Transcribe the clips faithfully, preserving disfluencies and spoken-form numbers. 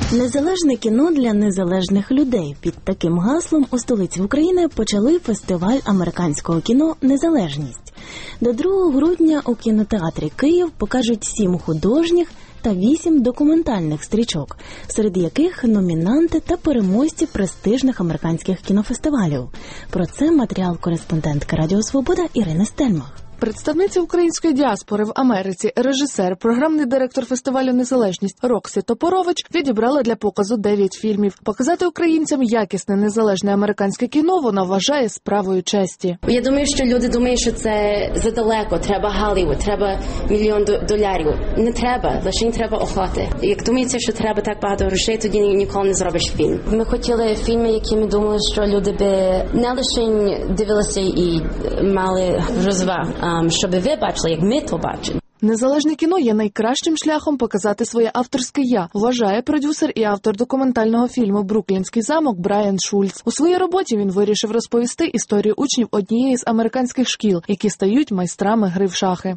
Незалежне кіно для незалежних людей. Під таким гаслом у столиці України почали фестиваль американського кіно «Незалежність». До другого грудня у кінотеатрі «Київ» покажуть сім художніх та вісім документальних стрічок, серед яких номінанти та переможці престижних американських кінофестивалів. Про це матеріал кореспондентки Радіо Свобода Ірини Стельмах. Представниця української діаспори в Америці, режисер, програмний директор фестивалю «Незалежність» Роксі Топорович відібрала для показу дев'ять фільмів. Показати українцям якісне незалежне американське кіно вона вважає справою честі. Я думаю, що люди думають, що це задалеко, треба Голлівуд, треба мільйон доларів. Не треба, лише не треба охоти. Як думається, що треба так багато грошей, тоді ніколи не зробиш фільм. Ми хотіли фільми, які ми думали, що люди би не лише дивилися і мали розваг, щоб ви бачили, як ми то бачимо. Незалежне кіно є найкращим шляхом показати своє авторське «я», вважає продюсер і автор документального фільму «Бруклінський замок» Брайан Шульц. У своїй роботі він вирішив розповісти історію учнів однієї з американських шкіл, які стають майстрами гри в шахи.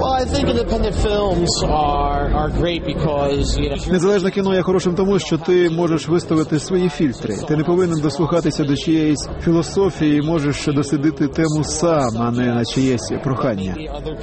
Незалежне кіно є хорошим тому, що ти можеш виставити свої фільтри. Ти не повинен дослухатися до чиєїсь філософії і можеш дослідити тему сам, а не на чиєсь прохання.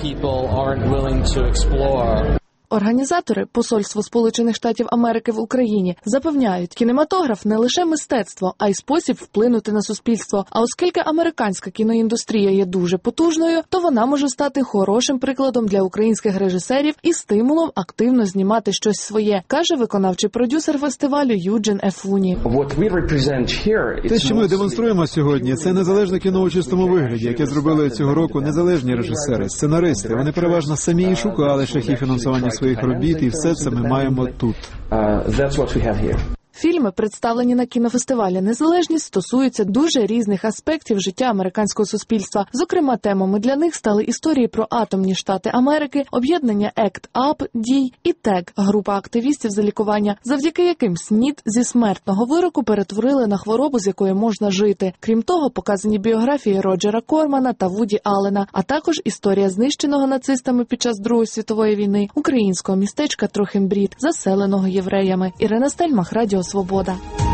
Організатори Посольства Сполучених Штатів Америки в Україні запевняють, кінематограф не лише мистецтво, а й спосіб вплинути на суспільство. А оскільки американська кіноіндустрія є дуже потужною, то вона може стати хорошим прикладом для українських режисерів і стимулом активно знімати щось своє, каже виконавчий продюсер фестивалю Юджин Ефуні. Те, що ми демонструємо сьогодні, це незалежне кіно у чистому вигляді, яке зробили цього року незалежні режисери, сценаристи. Вони переважно самі шукали шляхи фінансування своїх робіт, і все це ми маємо тут. Фільми, представлені на кінофестивалі «Незалежність», стосуються дуже різних аспектів життя американського суспільства. Зокрема, темами для них стали історії про атомні штати Америки, об'єднання ЕКТ АП, Дій і ТЕК – група активістів за лікування, завдяки яким СНІД зі смертного вироку перетворили на хворобу, з якою можна жити. Крім того, показані біографії Роджера Кормана та Вуді Аллена, а також історія знищеного нацистами під час Другої світової війни українського містечка Трохимбрід, заселеного євреями. Ірина Стельмах, Радіо Свобода.